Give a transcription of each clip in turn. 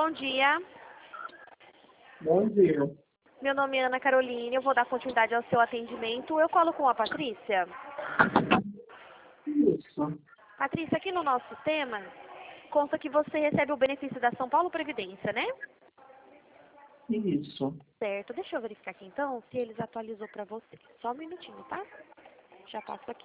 Bom dia. Bom dia. Meu nome é Ana Caroline. Eu vou dar continuidade ao seu atendimento. Eu falo com a Patrícia. Isso. Patrícia, aqui no nosso sistema, consta que você recebe o benefício da São Paulo Previdência, né? Isso. Certo. Deixa eu verificar aqui então se eles atualizou para você. Só um minutinho, tá? Já passo aqui.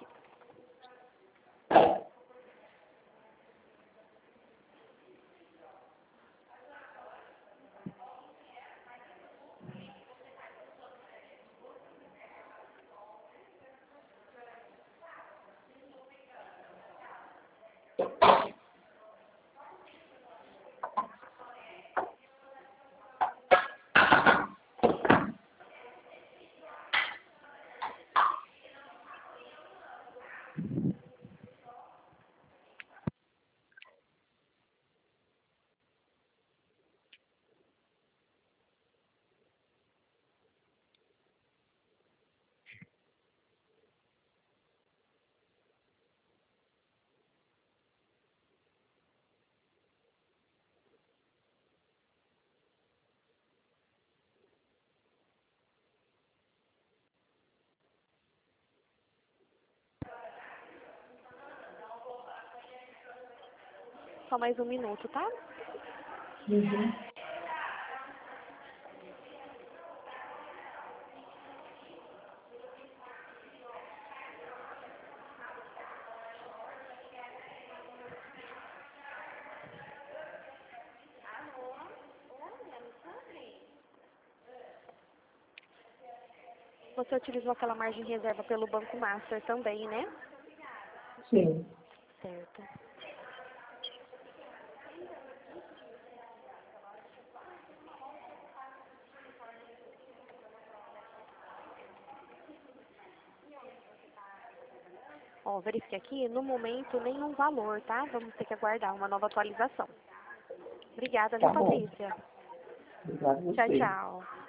Só mais um minuto, tá? Uhum. Você utilizou aquela margem de reserva pelo Banco Master também, né? Sim. Certo. Ó, verifique aqui, no momento nenhum valor, tá? Vamos ter que aguardar uma nova atualização. Obrigada, viu, Tá bom. Patrícia? Obrigado a Tchau, você. tchau.